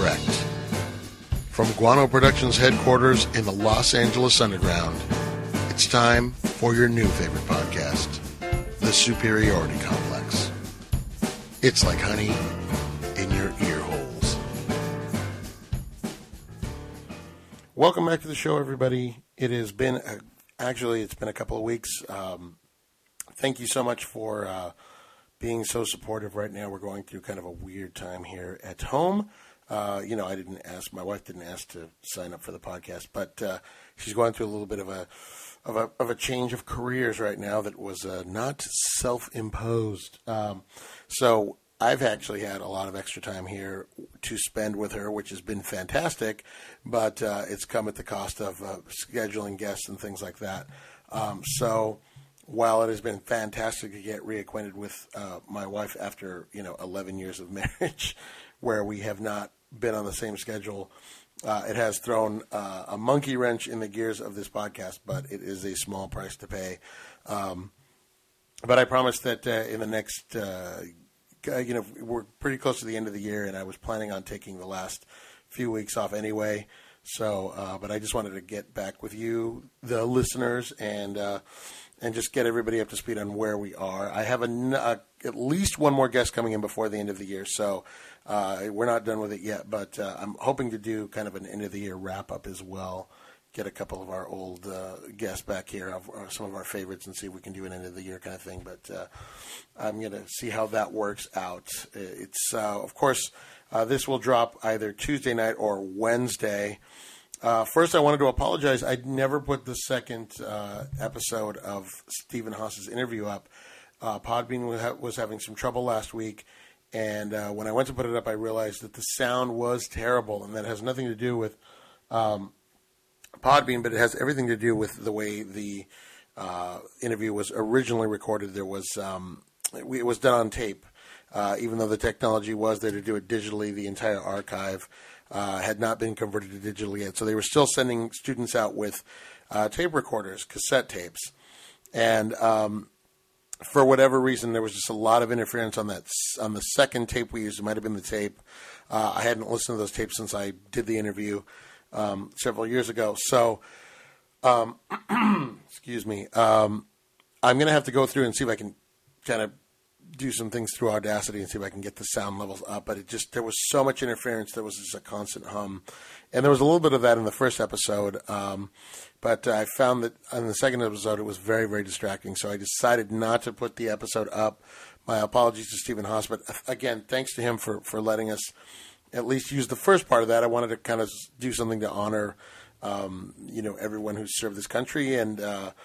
Direct. From Guano Productions headquarters in the Los Angeles Underground, it's time for your new favorite podcast, The Superiority Complex. It's like honey in your ear holes. Welcome back to the show, everybody. It has been, it's been a couple of weeks. Thank you so much for being so supportive right now. We're going through kind of a weird time here at home. I didn't ask, my wife didn't ask to sign up for the podcast, but she's going through a little bit of a change of careers right now that was not self-imposed. So I've actually had a lot of extra time here to spend with her, which has been fantastic, but it's come at the cost of scheduling guests and things like that. So while it has been fantastic to get reacquainted with my wife after 11 years of marriage, where we have not been on the same schedule, it has thrown a monkey wrench in the gears of this podcast, but it is a small price to pay. But I promise that in the next, we're pretty close to the end of the year, and I was planning on taking the last few weeks off anyway. So, but I just wanted to get back with you, the listeners, and just get everybody up to speed on where we are. I have at least one more guest coming in before the end of the year, so we're not done with it yet, but I'm hoping to do kind of an end-of-the-year wrap-up as well, get a couple of our old guests back here, some of our favorites, and see if we can do an end-of-the-year kind of thing, but I'm going to see how that works out. It's, of course, this will drop either Tuesday night or Wednesday. First, I wanted to apologize. I never put the second episode of Stephen Haas's interview up. Podbean was having some trouble last week, and when I went to put it up, I realized that the sound was terrible, and that has nothing to do with Podbean, but it has everything to do with the way the interview was originally recorded. There was it was done on tape, even though the technology was there to do it digitally. The entire archive had not been converted to digital yet, so they were still sending students out with tape recorders, cassette tapes, and for whatever reason, there was just a lot of interference on the second tape we used. It might have been the tape. I hadn't listened to those tapes since I did the interview several years ago. So, excuse me. I'm going to have to go through and see if I can kind of do some things through Audacity and see if I can get the sound levels up. But there was so much interference. There was just a constant hum. And there was a little bit of that in the first episode. But I found that in the second episode, it was very, very distracting. So I decided not to put the episode up. My apologies to Stephen Haas. But again, thanks to him for letting us at least use the first part of that. I wanted to kind of do something to honor, everyone who's served this country. And,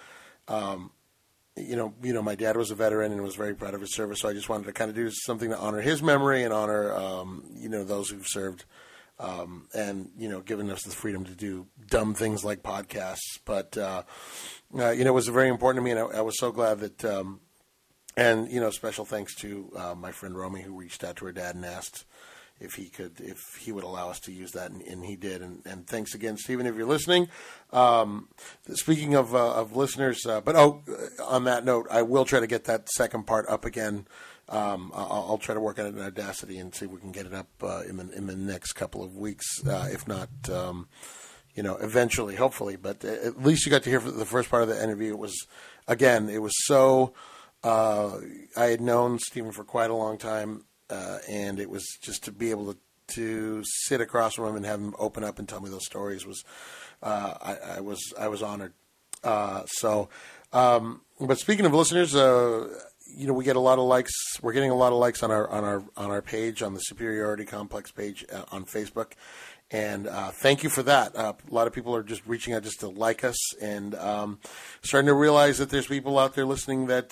my dad was a veteran and was very proud of his service. So I just wanted to kind of do something to honor his memory and honor, those who've served. And given us the freedom to do dumb things like podcasts. But, it was very important to me, and I was so glad that, special thanks to my friend Romy, who reached out to her dad and asked if he would allow us to use that, and he did. And thanks again, Stephen, if you're listening. Speaking of listeners, on that note, I will try to get that second part up again. I'll try to work on it in Audacity and see if we can get it up in the next couple of weeks. If not, eventually, hopefully. But at least you got to hear the first part of the interview. It was so. I had known Stephen for quite a long time, and it was just to be able to sit across from him and have him open up and tell me those stories was. I was honored. But speaking of listeners, we get a lot of likes. We're getting a lot of likes on our page, on the Superiority Complex page on Facebook, and thank you for that. A lot of people are just reaching out just to like us, and starting to realize that there's people out there listening that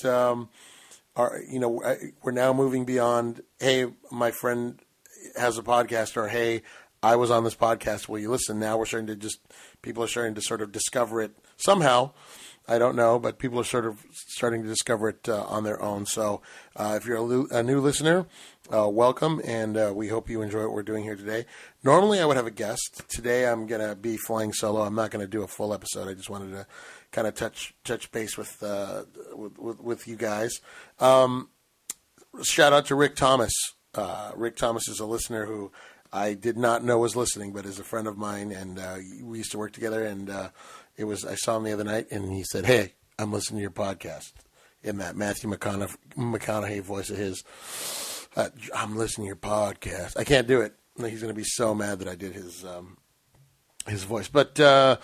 we're now moving beyond, hey, my friend has a podcast, or hey, I was on this podcast, will you listen? Now people are starting to sort of discover it somehow. I don't know, but people are sort of starting to discover it on their own. So if you're a new listener, welcome, and we hope you enjoy what we're doing here today. Normally I would have a guest. Today I'm going to be flying solo. I'm not going to do a full episode. I just wanted to kind of touch base with you guys. Shout out to Rick Thomas. Rick Thomas is a listener who I did not know was listening, but is a friend of mine, and we used to work together. And I saw him the other night, and he said, "Hey, I'm listening to your podcast," in that Matthew McConaughey voice of his. I'm listening to your podcast. I can't do it. He's going to be so mad that I did his voice. But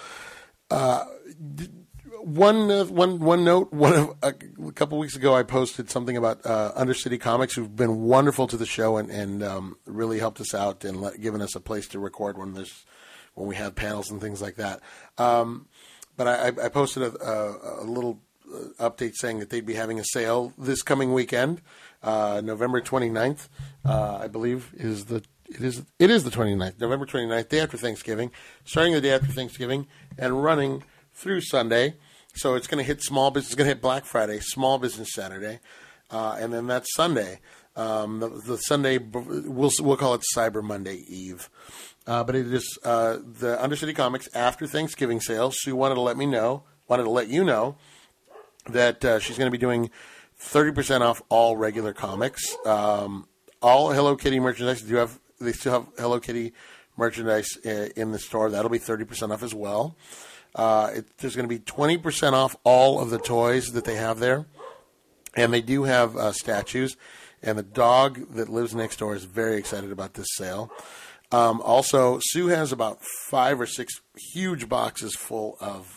one note. A couple weeks ago, I posted something about Undercity Comics, who've been wonderful to the show and really helped us out and given us a place to record when we have panels and things like that. But I posted a little update saying that they'd be having a sale this coming weekend, November 29th, I believe it is the 29th, November 29th, day after Thanksgiving, starting the day after Thanksgiving and running through Sunday. So it's going to hit small business. It's going to hit Black Friday, Small Business Saturday, and then that's Sunday. The Sunday we'll call it Cyber Monday Eve, but it is the Undercity Comics after Thanksgiving sale. Sue wanted to let you know that she's going to be doing 30% off all regular comics. All Hello Kitty merchandise. They still have Hello Kitty merchandise in the store. That'll be 30% off as well. There's going to be 20% off all of the toys that they have there. And they do have statues. And the dog that lives next door is very excited about this sale. Also, Sue has about 5 or 6 huge boxes full of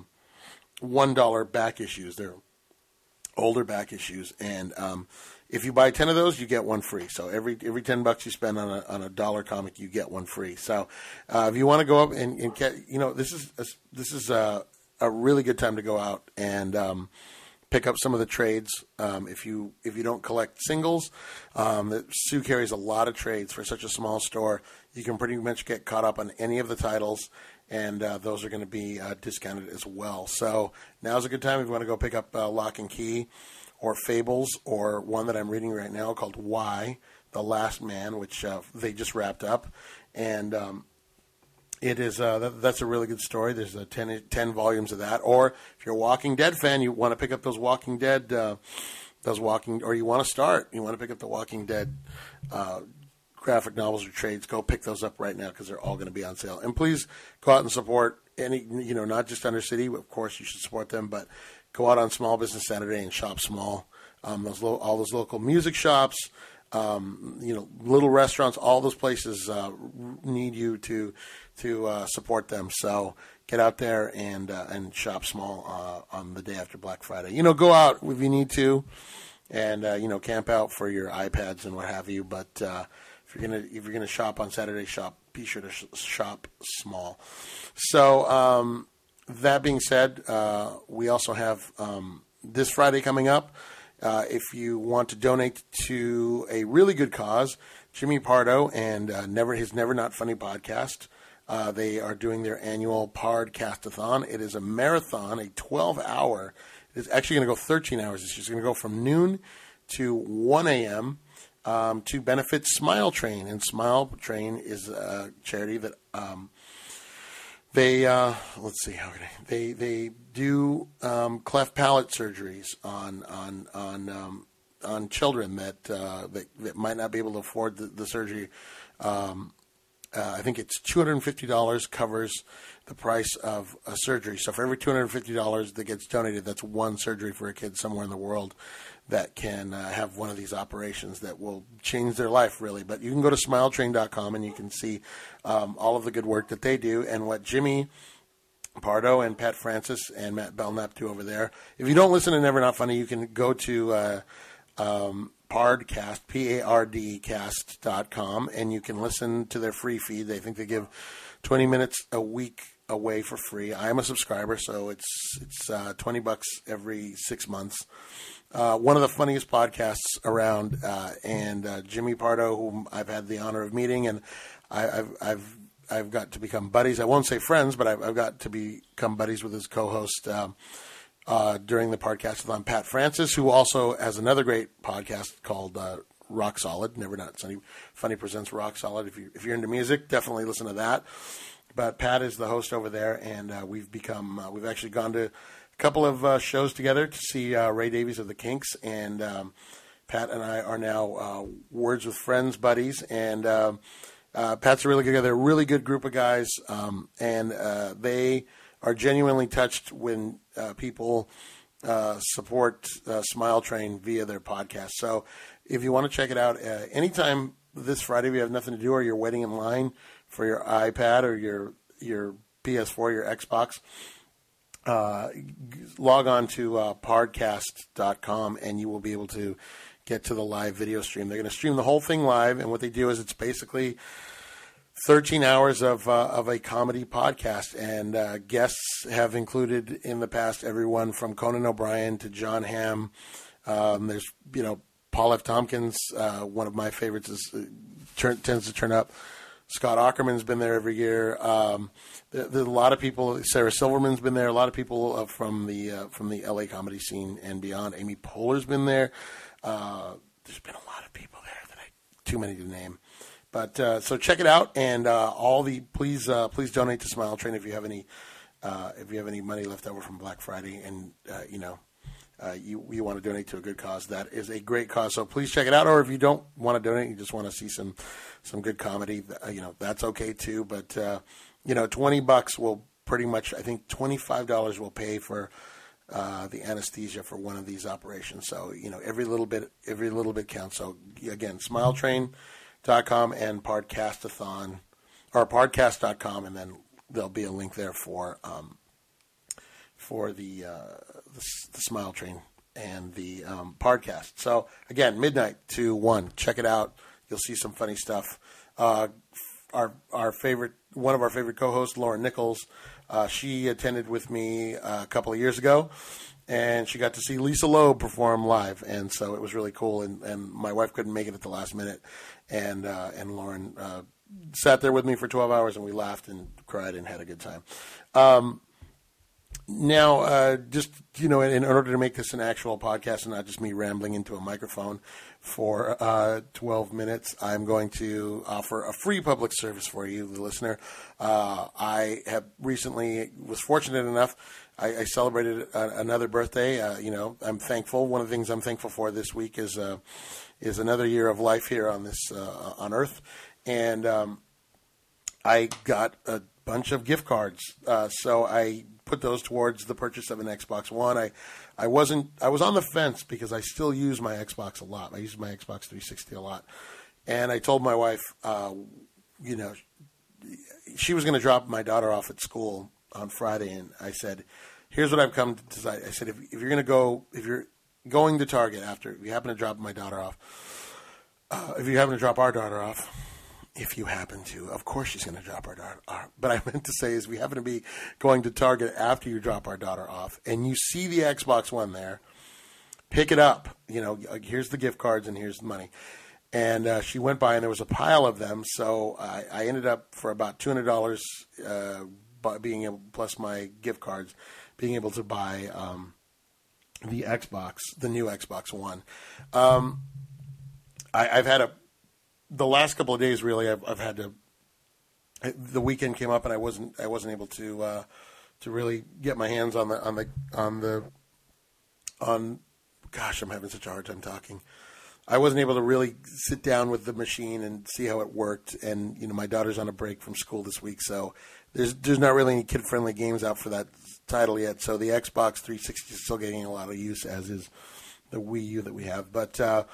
$1 back issues. They're older back issues. And if you buy 10 of those, you get one free. So every $10 you spend on a dollar comic, you get one free. So if you want to go up and get, this is a really good time to go out and pick up some of the trades. If you don't collect singles, Sue carries a lot of trades for such a small store. You can pretty much get caught up on any of the titles, and those are going to be discounted as well. So now's a good time if you want to go pick up Lock and Key or Fables, or one that I'm reading right now called Y, The Last Man, which they just wrapped up. And it is that's a really good story. There's 10 volumes of that. Or if you're a Walking Dead fan, you want to pick up those Walking Dead, or you want to pick up the Walking Dead graphic novels or trades, go pick those up right now because they're all going to be on sale. And please go out and support not just Undercity. Of course, you should support them, but go out on Small Business Saturday and shop small. All those local music shops, little restaurants, all those places need you to support them. So get out there and shop small on the day after Black Friday. Go out if you need to, and camp out for your iPads and what have you. But if you're gonna shop on Saturday, be sure to shop small. So that being said, we also have this Friday coming up. If you want to donate to a really good cause, Jimmy Pardo and his Never Not Funny podcast, they are doing their annual Pardcast-a-thon. It is a marathon, a 12-hour. It's actually going to go 13 hours. It's just going to go from noon to 1 a.m. To benefit Smile Train. And Smile Train is a charity that they do cleft palate surgeries on children that might not be able to afford the surgery. I think it's $250 covers the price of a surgery. So for every $250 that gets donated, that's one surgery for a kid somewhere in the world that can have one of these operations that will change their life, really. But you can go to smiletrain.com and you can see all of the good work that they do and what Jimmy Pardo and Pat Francis and Matt Belknap do over there. If you don't listen to Never Not Funny, you can go to Pardcast, Pardcast.com, and you can listen to their free feed. They think they give 20 minutes a week away for free. I'm a subscriber, so it's $20 every 6 months. One of the funniest podcasts around, and Jimmy Pardo, whom I've had the honor of meeting, and I've got to become buddies. I won't say friends, but I've got to become buddies with his co-host during the Pardcast-a-thon, Pat Francis, who also has another great podcast called Rock Solid. Never Not Funny presents Rock Solid. If you're into music, definitely listen to that. But Pat is the host over there, and we've actually gone to a couple of shows together to see Ray Davies of the Kinks, and Pat and I are now Words with Friends buddies, and Pat's a really good guy. They're a really good group of guys, and they are genuinely touched when people support Smile Train via their podcast. So if you want to check it out, anytime this Friday if you have nothing to do or you're waiting in line for your iPad or your PS4, your Xbox, log on to podcast.com and you will be able to get to the live video stream. They're going to stream the whole thing live, and what they do is it's basically 13 hours of a comedy podcast, and guests have included in the past everyone from Conan O'Brien to John Hamm. There's, Paul F. Tompkins, one of my favorites, tends to turn up. Scott Aukerman's been there every year. There's a lot of people. Sarah Silverman's been there. A lot of people from the LA comedy scene and beyond. Amy Poehler's been there. There's been a lot of people there that too many to name. But so check it out, and please donate to Smile Train if you have any money left over from Black Friday, and you want to donate to a good cause. That is a great cause. So please check it out. Or if you don't want to donate, you just want to see some good comedy, that's okay too. But $20 will pretty much, I think $25 will pay for the anesthesia for one of these operations. So every little bit counts. So again, SmileTrain.com and Podcastathon, or podcast.com, and then there'll be a link there for the Smile Train and the podcast. So again, midnight to 1. Check it out. You'll see some funny stuff. One of our favorite co-hosts, Lauren Nichols, she attended with me a couple of years ago, and she got to see Lisa Loeb perform live, and so it was really cool. And my wife couldn't make it at the last minute, and Lauren sat there with me for 12 hours, and we laughed and cried and had a good time. Now, just, in order to make this an actual podcast and not just me rambling into a microphone for 12 minutes, I'm going to offer a free public service for you, the listener. I have recently was fortunate enough. I celebrated another birthday. I'm thankful. One of the things I'm thankful for this week is another year of life here on this on Earth, and I got a bunch of gift cards. So I put those towards the purchase of an Xbox One. I was on the fence because I still use my Xbox a lot. I use my Xbox 360 a lot. And I told my wife, she was going to drop my daughter off at school on Friday, and I said, here's what I've come to decide. I said, if you're going to Target if you happen to drop my daughter off, if you happen to drop our daughter off, if you happen to, of course she's going to drop our daughter off. But I meant to say is we happen to be going to Target after you drop our daughter off, and you see the Xbox One there, pick it up. Here's the gift cards and here's the money. And she went by, and there was a pile of them. So I ended up for about $200 being able, plus my gift cards, being able to buy the new Xbox One. I've had the last couple of days, really, I've had to. The weekend came up, and I wasn't able to really get my hands on. Gosh, I'm having such a hard time talking. I wasn't able to really sit down with the machine and see how it worked. And my daughter's on a break from school this week, so there's not really any kid-friendly games out for that title yet. So the Xbox 360 is still getting a lot of use, as is the Wii U that we have. But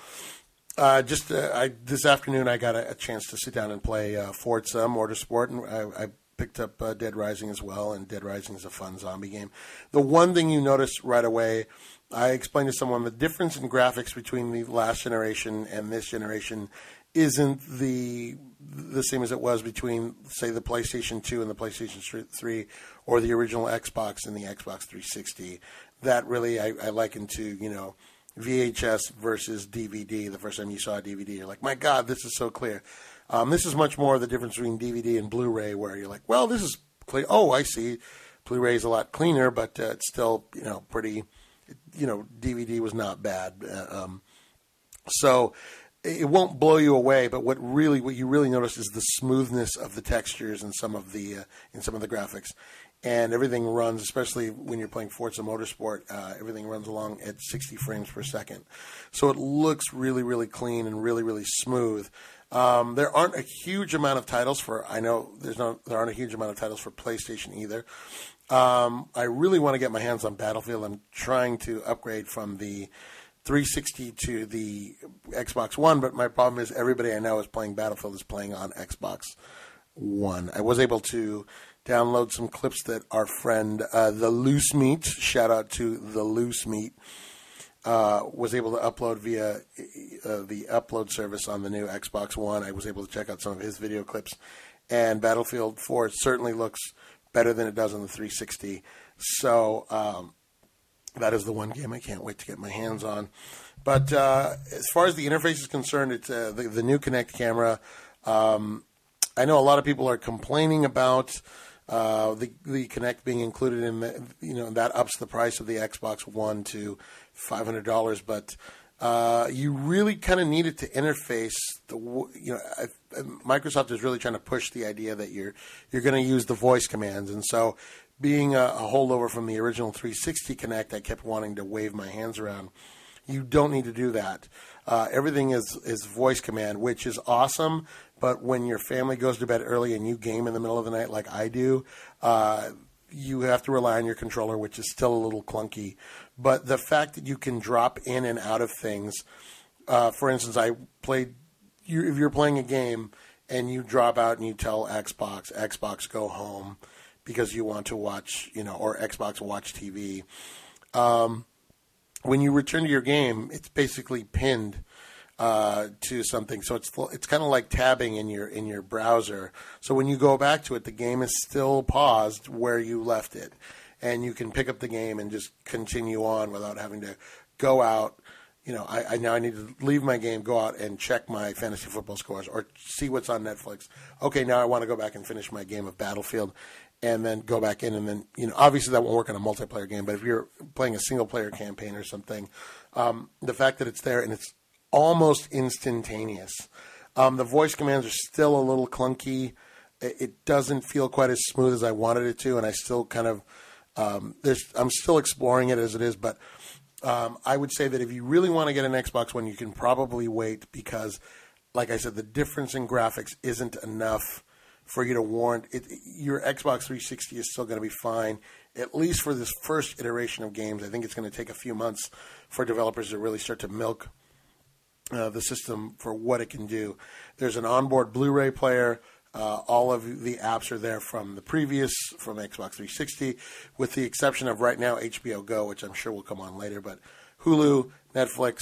this afternoon I got a chance to sit down and play Forza Motorsport, and I picked up Dead Rising as well, and Dead Rising is a fun zombie game. The one thing you notice right away, I explained to someone, the difference in graphics between the last generation and this generation isn't the same as it was between, say, the PlayStation 2 and the PlayStation 3, or the original Xbox and the Xbox 360. That really I liken to, VHS versus DVD. The first time you saw a DVD, you're like, my God, this is so clear. This is much more the difference between DVD and Blu-ray, where you're like, well, this is clear. Oh, I see. Blu-ray is a lot cleaner, but it's still, pretty, DVD was not bad. So it won't blow you away, but what you really notice is the smoothness of the textures and some of the graphics. And everything runs, especially when you're playing Forza Motorsport, everything runs along at 60 frames per second. So it looks really, really clean and really, really smooth. There aren't a huge amount of titles for. I know there aren't a huge amount of titles for PlayStation either. I really want to get my hands on Battlefield. I'm trying to upgrade from the 360 to the Xbox One, but my problem is everybody I know is playing Battlefield is playing on Xbox One. I was able to download some clips that our friend the Loose Meat, shout out to the Loose Meat, was able to upload via the upload service on the new Xbox One. I was able to check out some of his video clips, and Battlefield 4 certainly looks better than it does on the 360. So that is the one game I can't wait to get my hands on. But as far as the interface is concerned, it's the new Kinect camera. I know a lot of people are complaining about the Kinect being included in the, that ups the price of the Xbox One to $500, but you really kind of need it to interface. Microsoft is really trying to push the idea that you're going to use the voice commands, and so being a holdover from the original 360 Kinect, I kept wanting to wave my hands around. You don't need to do that. Everything is voice command, which is awesome. But when your family goes to bed early and you game in the middle of the night like I do, you have to rely on your controller, which is still a little clunky. But the fact that you can drop in and out of things, for instance, if you're playing a game and you drop out and you tell Xbox go home because you want to watch, or Xbox watch TV. When you return to your game, it's basically pinned to something, so it's kind of like tabbing in your browser. So when you go back to it, the game is still paused where you left it, and you can pick up the game and just continue on without having to go out. I now need to leave my game, go out and check my fantasy football scores or see what's on Netflix. Okay, now I want to go back and finish my game of Battlefield, and then go back in, and then obviously that won't work on a multiplayer game. But if you're playing a single player campaign or something, the fact that it's there and it's almost instantaneous. The voice commands are still a little clunky. It doesn't feel quite as smooth as I wanted it to, and I still kind of I'm still exploring it as it is. But I would say that if you really want to get an Xbox One, you can probably wait because, like I said, the difference in graphics isn't enough for you to warrant it. Your Xbox 360 is still going to be fine, at least for this first iteration of games. I think it's going to take a few months for developers to really start to milk the system for what it can do. There's an onboard Blu-ray player. All of the apps are there from Xbox 360, with the exception of right now HBO Go, which I'm sure will come on later. But Hulu, Netflix,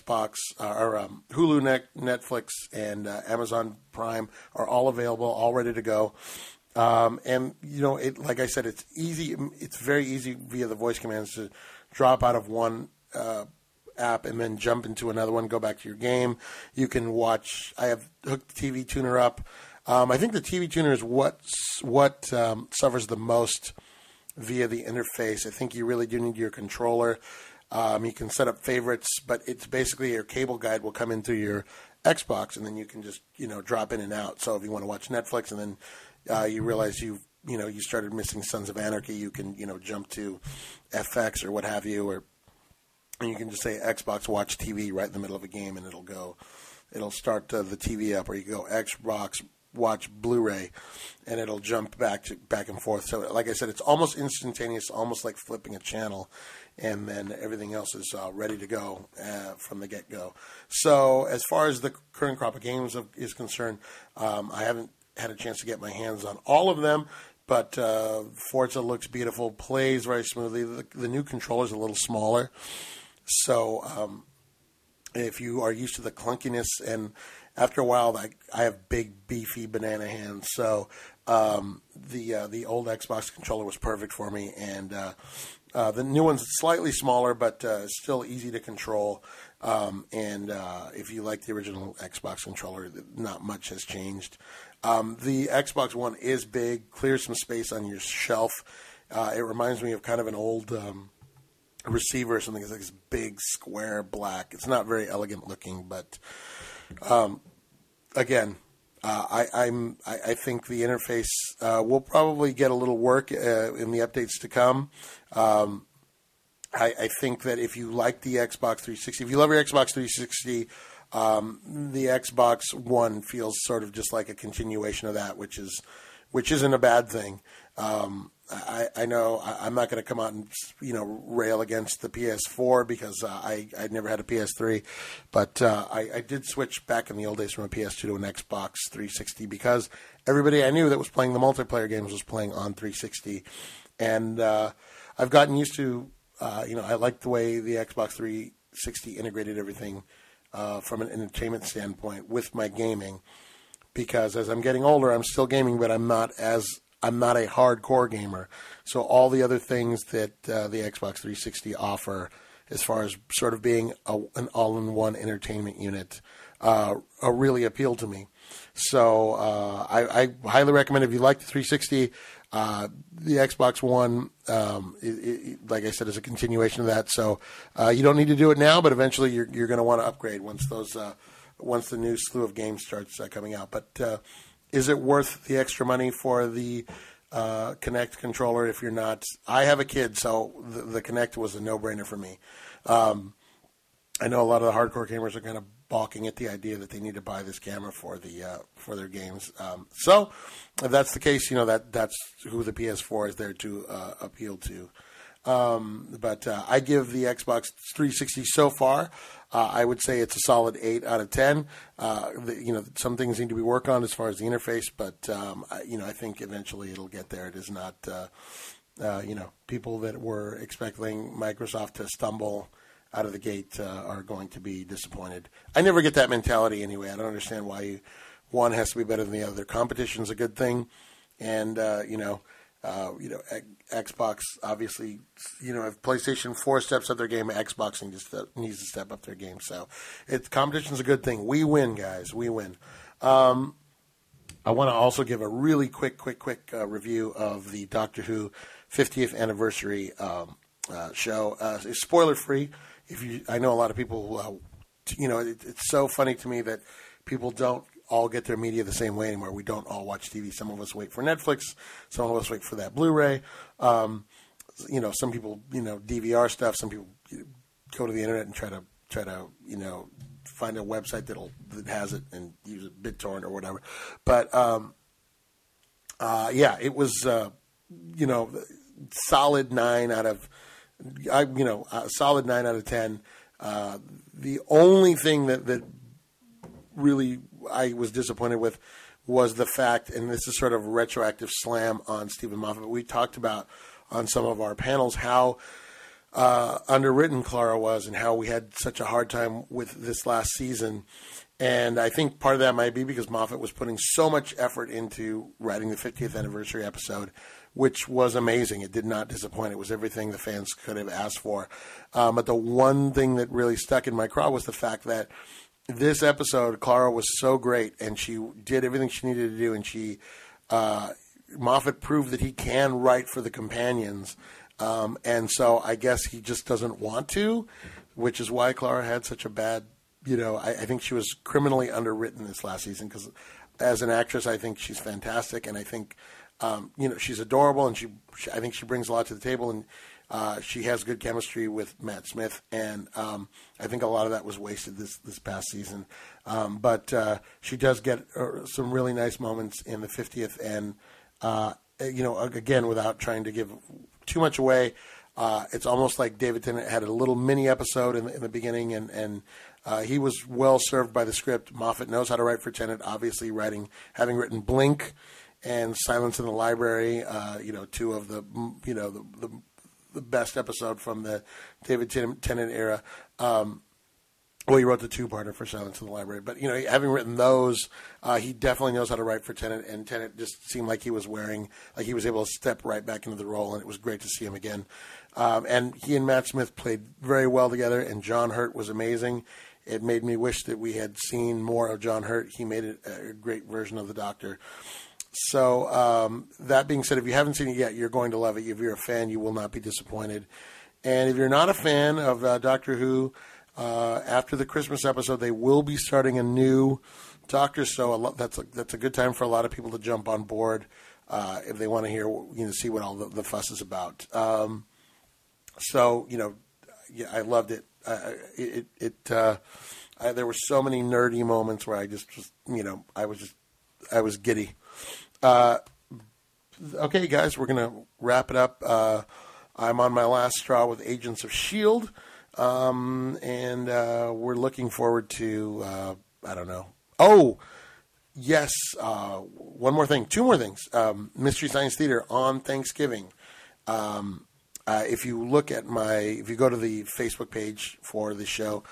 Hulu, Netflix, and Amazon Prime are all available, all ready to go. And like I said, it's easy. It's very easy via the voice commands to drop out of one app and then jump into another one, go back to your game. You can watch. I have hooked the TV tuner up. I think the TV tuner is what suffers the most via the interface. I think you really do need your controller. You can set up favorites, but it's basically your cable guide will come into your Xbox, and then you can just drop in and out. So if you want to watch Netflix, and then you realize you started missing Sons of Anarchy, you can jump to FX or what have you, and you can just say Xbox Watch TV right in the middle of a game, and it'll start the TV up, or you go Xbox Watch Blu-ray, and it'll jump back and forth. So, like I said, it's almost instantaneous, almost like flipping a channel, and then everything else is ready to go from the get-go. So, as far as the current crop of games is concerned, I haven't had a chance to get my hands on all of them, but Forza looks beautiful, plays very smoothly. The new controller is a little smaller, so if you are used to the clunkiness, and after a while, I have big, beefy banana hands, so the old Xbox controller was perfect for me, and the new one's slightly smaller, but still easy to control. And if you like the original Xbox controller, not much has changed. The Xbox One is big, clears some space on your shelf. It reminds me of kind of an old receiver or something. It's like this big, square, black. It's not very elegant looking, but again, I think the interface will probably get a little work in the updates to come. I think that if you like the Xbox 360, if you love your Xbox 360, The Xbox One feels sort of just like a continuation of that, which isn't a bad thing. I know I'm not going to come out and rail against the PS4 because I'd never had a PS3, but I did switch back in the old days from a PS2 to an Xbox 360 because everybody I knew that was playing the multiplayer games was playing on 360, and I've gotten used to I like the way the Xbox 360 integrated everything from an entertainment standpoint with my gaming, because as I'm getting older, I'm still gaming, but I'm not a hardcore gamer. So all the other things that the Xbox 360 offer as far as sort of being an all-in-one entertainment unit really appeal to me. So I highly recommend, if you like the 360, the Xbox One, like I said, is a continuation of that. So you don't need to do it now, but eventually you're going to want to upgrade once the new slew of games starts coming out. But is it worth the extra money for the Kinect controller if you're not? I have a kid, so the Kinect was a no-brainer for me. I know a lot of the hardcore gamers are kind of balking at the idea that they need to buy this camera for their games. So if that's the case, that's who the PS4 is there to appeal to. But I give the Xbox 360 so far, I would say it's a solid 8 out of 10. Some things need to be worked on as far as the interface, but I think eventually it'll get there. It is not, people that were expecting Microsoft to stumble out of the gate are going to be disappointed. I never get that mentality anyway. I don't understand why one has to be better than the other. Competition's a good thing, and Xbox obviously, if PlayStation 4 steps up their game, Xbox needs to step up their game. So competition's a good thing. We win, guys. We win. I want to also give a really quick review of the Doctor Who 50th anniversary show. It's spoiler free. I know a lot of people, it's so funny to me that people don't all get their media the same way anymore. We don't all watch TV. Some of us wait for Netflix. Some of us wait for that Blu-ray. Some people, DVR stuff. Some people go to the internet and try to find a website that has it and use it, BitTorrent or whatever. But it was solid 9 out of. Solid 9 out of 10. The only thing that really I was disappointed with was the fact, and this is sort of a retroactive slam on Stephen Moffat, we talked about on some of our panels how underwritten Clara was and how we had such a hard time with this last season. And I think part of that might be because Moffat was putting so much effort into writing the 50th anniversary episode, which was amazing. It did not disappoint. It was everything the fans could have asked for. But the one thing that really stuck in my craw was the fact that this episode, Clara was so great, and she did everything she needed to do, and Moffat proved that he can write for the companions. And so I guess he just doesn't want to, which is why Clara had such a bad, I think she was criminally underwritten this last season, because as an actress, I think she's fantastic, and I think she's adorable, and I think she brings a lot to the table, and she has good chemistry with Matt Smith, and I think a lot of that was wasted this past season. But she does get some really nice moments in the 50th, and again, without trying to give too much away, it's almost like David Tennant had a little mini episode in the beginning, and he was well served by the script. Moffat knows how to write for Tennant, obviously having written Blink and Silence in the Library, two of the best episode from the David Tennant era. He wrote the two-parter for Silence in the Library. But, having written those, he definitely knows how to write for Tennant, and Tennant just seemed like he was able to step right back into the role, and it was great to see him again. And he and Matt Smith played very well together, and John Hurt was amazing. It made me wish that we had seen more of John Hurt. He made a great version of the Doctor. So that being said, if you haven't seen it yet, you're going to love it. If you're a fan, you will not be disappointed. And if you're not a fan of Doctor Who, after the Christmas episode, they will be starting a new Doctor. So that's a good time for a lot of people to jump on board if they want to hear, see what all the fuss is about. I loved it. there were so many nerdy moments where I just I was giddy. Okay, guys, we're going to wrap it up. I'm on my last straw with Agents of S.H.I.E.L.D., and we're looking forward to, I don't know. Oh, yes, one more thing. Two more things. Mystery Science Theater on Thanksgiving. If you go to the Facebook page for the show,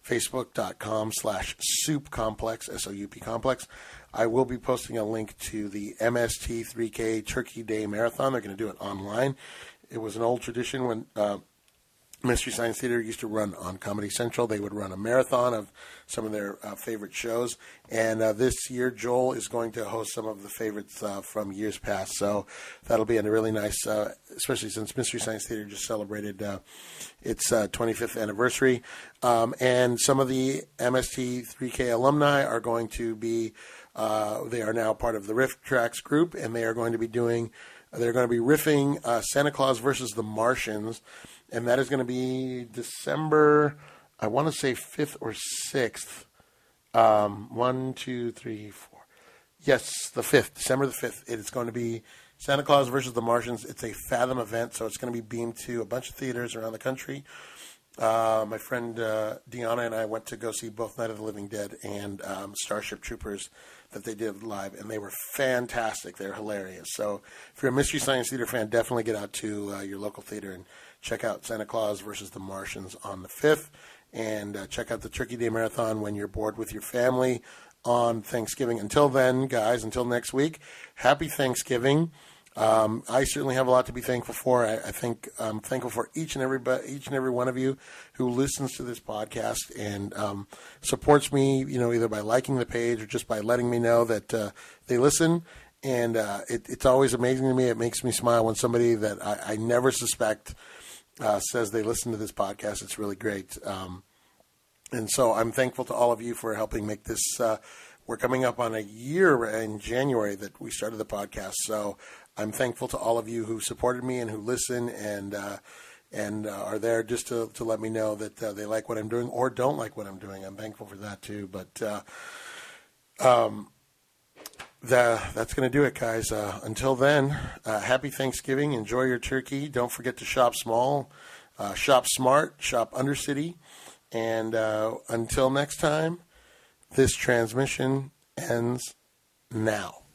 facebook.com/Soup Complex, SOUP Complex, I will be posting a link to the MST3K Turkey Day Marathon. They're going to do it online. It was an old tradition when Mystery Science Theater used to run on Comedy Central. They would run a marathon of some of their favorite shows. And this year, Joel is going to host some of the favorites from years past. So that'll be a really nice, especially since Mystery Science Theater just celebrated its 25th anniversary. And some of the MST3K alumni are going to be, they are now part of the Riff Tracks group, and they're going to be riffing Santa Claus versus the Martians. And that is going to be December, I want to say 5th or 6th. 1, 2, 3, 4. Yes, the 5th, December the 5th. It is going to be Santa Claus versus the Martians. It's a Fathom event, so it's going to be beamed to a bunch of theaters around the country. My friend Deanna and I went to go see both Night of the Living Dead and Starship Troopers that they did live, and they were fantastic. They're hilarious. So if you're a Mystery Science Theater fan, definitely get out to your local theater and check out Santa Claus versus the Martians on the 5th, and check out the Turkey Day Marathon when you're bored with your family on Thanksgiving. Until then, guys, until next week, happy Thanksgiving. I certainly have a lot to be thankful for. I think I'm thankful for each and every one of you who listens to this podcast and supports me, either by liking the page or just by letting me know that they listen. And it's always amazing to me. It makes me smile when somebody that I never suspect says they listen to this podcast. It's really great. And so I'm thankful to all of you for helping make this. We're coming up on a year in January that we started the podcast. So I'm thankful to all of you who supported me and who listen and are there just to let me know that they like what I'm doing or don't like what I'm doing. I'm thankful for that too. But that's going to do it, guys. Until then, happy Thanksgiving. Enjoy your turkey. Don't forget to shop small, shop smart, shop Undercity. And until next time, this transmission ends now.